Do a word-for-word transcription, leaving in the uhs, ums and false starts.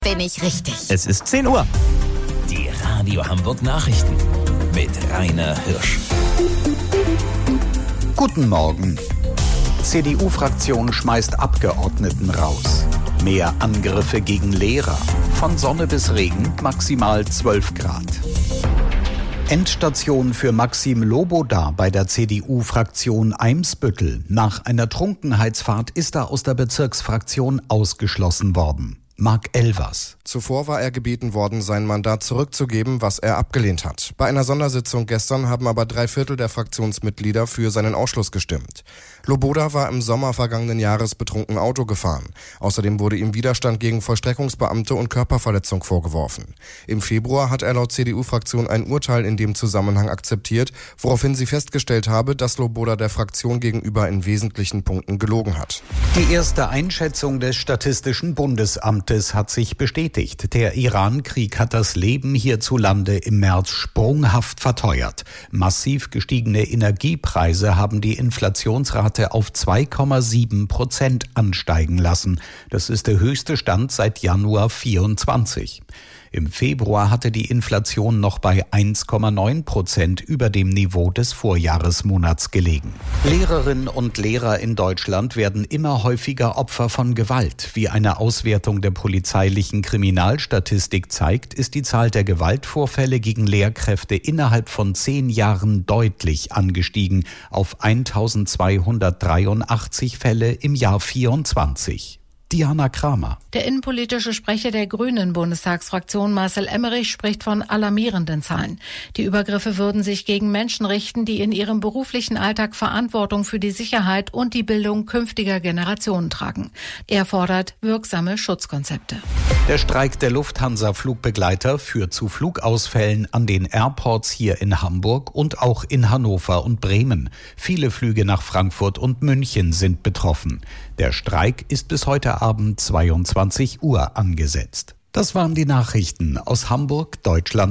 bin ich richtig. Es ist zehn Uhr. Die Radio Hamburg Nachrichten mit Rainer Hirsch. Guten Morgen. C D U-Fraktion schmeißt Abgeordneten raus. Mehr Angriffe gegen Lehrer. Von Sonne bis Regen maximal zwölf Grad. Endstation für Maxim Loboda bei der C D U-Fraktion Eimsbüttel. Nach einer Trunkenheitsfahrt ist er aus der Bezirksfraktion ausgeschlossen worden. Marc Elvers. Zuvor war er gebeten worden, sein Mandat zurückzugeben, was er abgelehnt hat. Bei einer Sondersitzung gestern haben aber drei Viertel der Fraktionsmitglieder für seinen Ausschluss gestimmt. Loboda war im Sommer vergangenen Jahres betrunken Auto gefahren. Außerdem wurde ihm Widerstand gegen Vollstreckungsbeamte und Körperverletzung vorgeworfen. Im Februar hat er laut C D U-Fraktion ein Urteil in dem Zusammenhang akzeptiert, woraufhin sie festgestellt habe, dass Loboda der Fraktion gegenüber in wesentlichen Punkten gelogen hat. Die erste Einschätzung des Statistischen Bundesamtes hat sich bestätigt. Der Iran-Krieg hat das Leben hierzulande im März sprunghaft verteuert. Massiv gestiegene Energiepreise haben die Inflationsrate auf zwei Komma sieben Prozent ansteigen lassen. Das ist der höchste Stand seit Januar vierundzwanzig. Im Februar hatte die Inflation noch bei eins Komma neun Prozent über dem Niveau des Vorjahresmonats gelegen. Lehrerinnen und Lehrer in Deutschland werden immer häufiger Opfer von Gewalt. Wie eine Auswertung der polizeilichen Kriminalstatistik zeigt, ist die Zahl der Gewaltvorfälle gegen Lehrkräfte innerhalb von zehn Jahren deutlich angestiegen auf eintausendzweihundertdreiundachtzig Fälle im Jahr vierundzwanzig. Diana Kramer. Der innenpolitische Sprecher der Grünen-Bundestagsfraktion Marcel Emmerich spricht von alarmierenden Zahlen. Die Übergriffe würden sich gegen Menschen richten, die in ihrem beruflichen Alltag Verantwortung für die Sicherheit und die Bildung künftiger Generationen tragen. Er fordert wirksame Schutzkonzepte. Der Streik der Lufthansa-Flugbegleiter führt zu Flugausfällen an den Airports hier in Hamburg und auch in Hannover und Bremen. Viele Flüge nach Frankfurt und München sind betroffen. Der Streik ist bis heute Abend zweiundzwanzig Uhr angesetzt. Das waren die Nachrichten aus Hamburg, Deutschland.